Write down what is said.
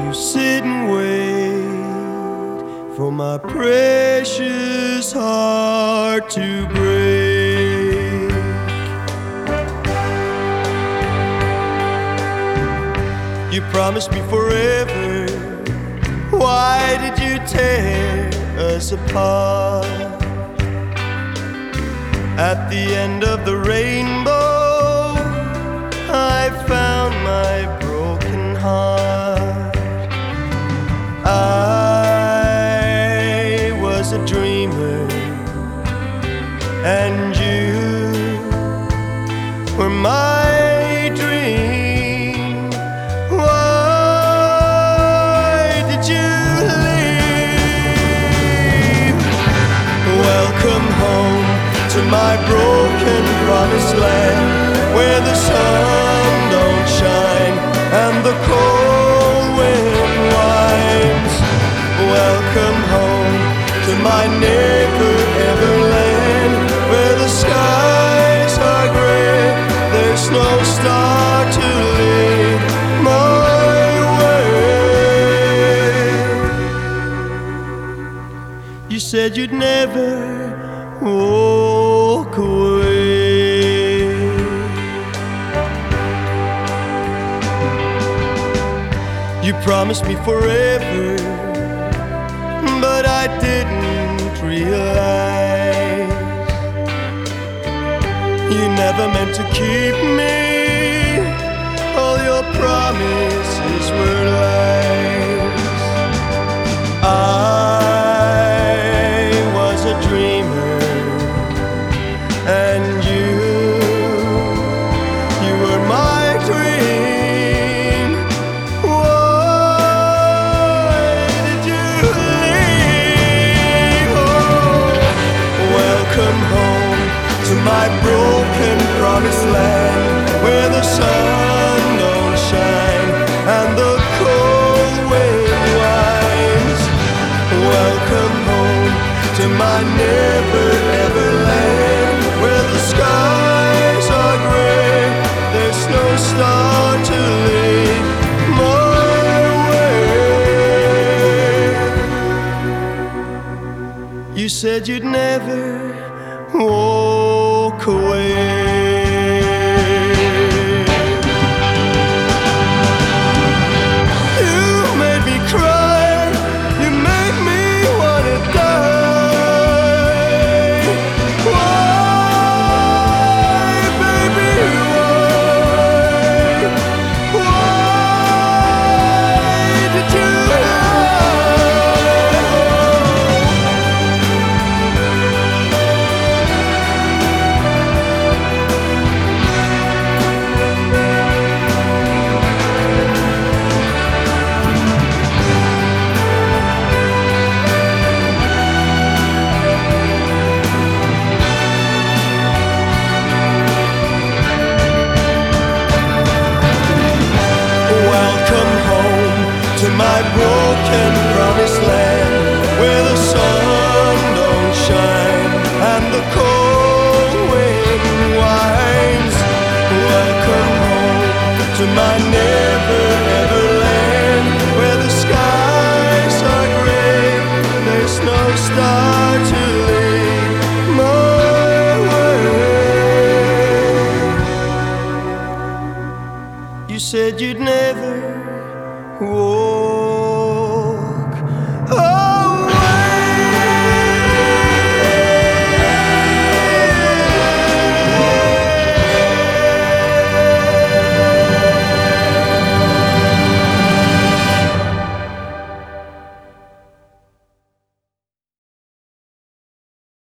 You sit and wait for my precious heart to break. You promised me forever. Why did you tear us apart? At the end of the rainbow, I found my broken heart. I was a dreamer, and you were my dream. Why did you leave? Welcome home to my broken promised land, where the sun don't shine and the cold wind whines. Welcome home to my never-ever land, where the skies are gray, there's no star to lead my way. You said you'd never walk away. You promised me forever, but I didn't realize you never meant to keep me. All your promises were lies. I was a dreamer, and you were my dream. Why did you leave? Oh, welcome home to my broken promised land, where the sun don't shine and the cold wind whines. Welcome home to my never-ever land, where the skies are gray, there's no star to lead my way. You said you'd never walk away. You made me cry, you make me wanna die. Why, baby, why did you my broken promised land, where the sun don't shine and the cold wind whines. Welcome home to my never-ever land, where the skies are gray, there's no star to lead my way. You said you'd never walk